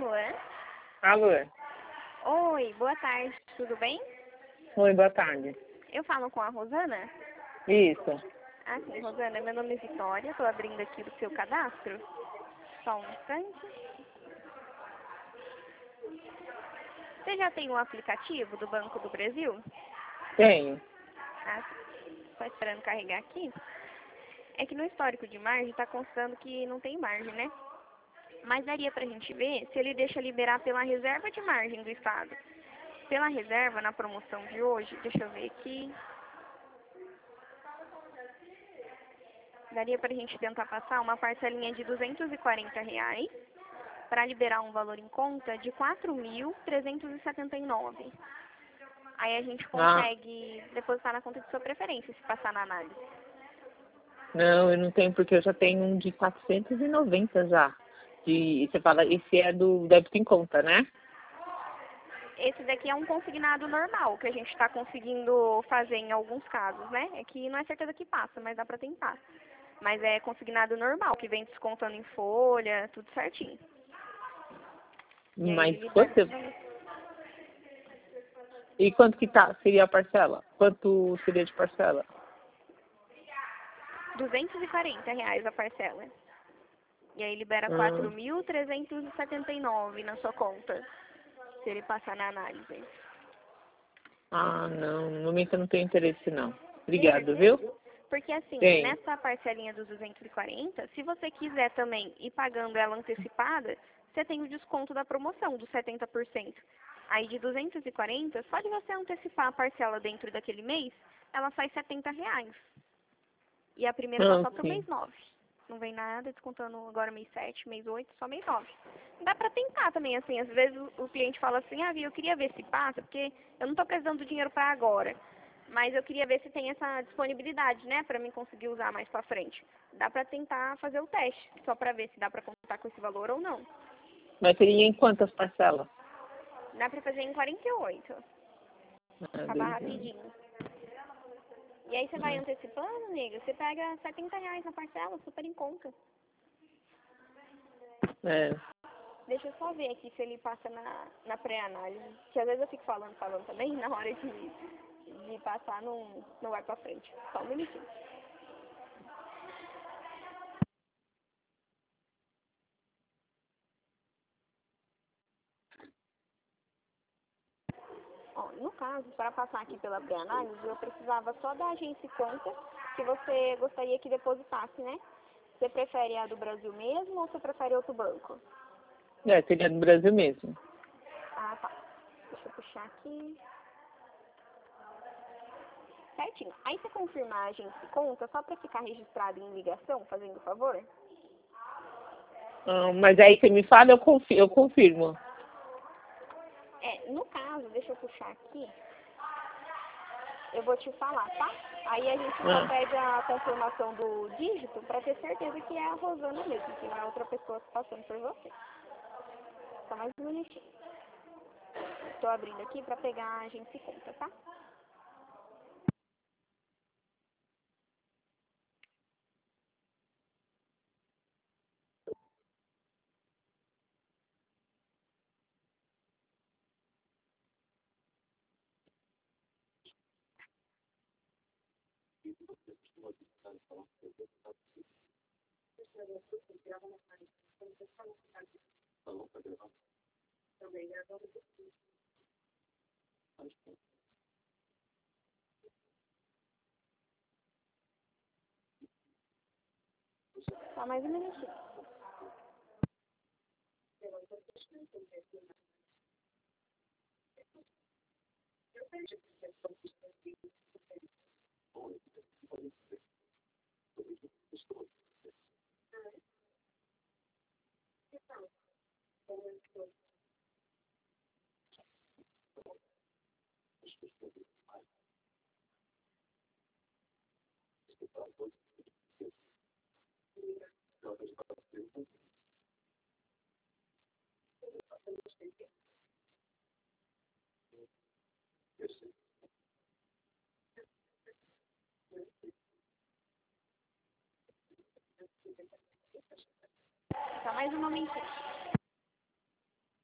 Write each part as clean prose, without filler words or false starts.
alô? Alô? Oi, boa tarde, tudo bem? Oi, boa tarde. Eu falo com a Rosana? Isso. Ah, sim, Rosana, meu nome é Vitória, estou abrindo aqui o seu cadastro. Só um instante. Você já tem o aplicativo do Banco do Brasil? Tenho. Ah, só esperando carregar aqui. É que no histórico de margem está constando que não tem margem, né? Mas daria pra gente ver se ele deixa liberar pela reserva de margem do Estado. Pela reserva, na promoção de hoje, deixa eu ver aqui. Daria pra gente tentar passar uma parcelinha de R$ 240 para liberar um valor em conta de 4.379. Aí a gente consegue depositar na conta de sua preferência, se passar na análise. Não, eu não tenho, porque eu já tenho um de 490 já. Você fala, esse é do débito em conta, né? Esse daqui é um consignado normal, que a gente está conseguindo fazer em alguns casos, né? É que não é certeza que passa, mas dá para tentar. Mas é consignado normal, que vem descontando em folha, tudo certinho. E aí Mas ele quanto E quanto que seria a parcela? Quanto seria de parcela? R$ 240 a parcela. E aí libera 4.379 na sua conta, se ele passar na análise. Não. No momento eu não tenho interesse, não. Obrigado, viu? Porque assim, Tem. nessa parcelinha dos 240, se você quiser também ir pagando ela antecipada, você tem o desconto da promoção dos 70%. Aí de 240, só de você antecipar a parcela dentro daquele mês, ela sai R$ 70. E a primeira tá só pro mês 9. Não vem nada, descontando agora mês 7, mês 8, só mês 9. Dá pra tentar também, assim, às vezes o cliente fala assim, eu queria ver se passa, porque eu não tô precisando do dinheiro pra agora. Mas eu queria ver se tem essa disponibilidade, né, pra mim conseguir usar mais pra frente. Dá pra tentar fazer o teste, só pra ver se dá pra contar com esse valor ou não. Mas seria em quantas parcelas? Dá pra fazer em 48. Acaba rapidinho. E aí você vai antecipando, nega, você pega R$ 70 na parcela, super em conta. Deixa eu só ver aqui se ele passa na pré-análise. Que às vezes eu fico falando também, na hora de passar não vai pra frente. Só um minutinho. Ó, no caso, para passar aqui pela pré-análise, eu precisava só da agência e conta que você gostaria que depositasse, né? Você prefere a do Brasil mesmo ou você prefere outro banco? Seria do Brasil mesmo. Ah, tá. Deixa eu puxar aqui. Certinho. Aí você confirma a agência e conta só para ficar registrado em ligação, fazendo favor? Mas aí você me fala, eu confirmo. No caso, deixa eu puxar aqui. Eu vou te falar, tá? Aí a gente só pede a confirmação do dígito para ter certeza que é a Rosana mesmo, que não é outra pessoa que está passando por você. Só mais um minutinho. Estou abrindo aqui para pegar a agência e conta, tá? Só mais um minutinho. Só mais um momentinho.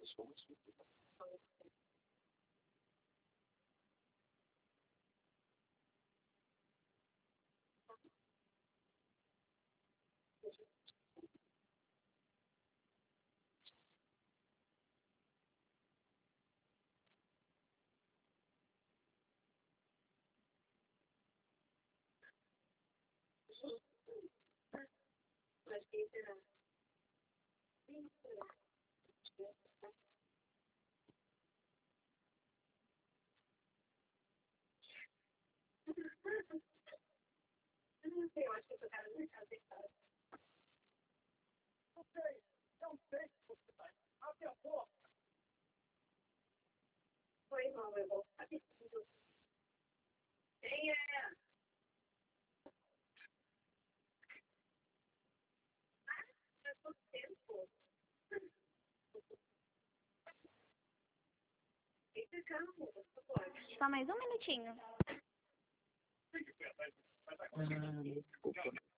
Só mais um minutinho. Desculpa.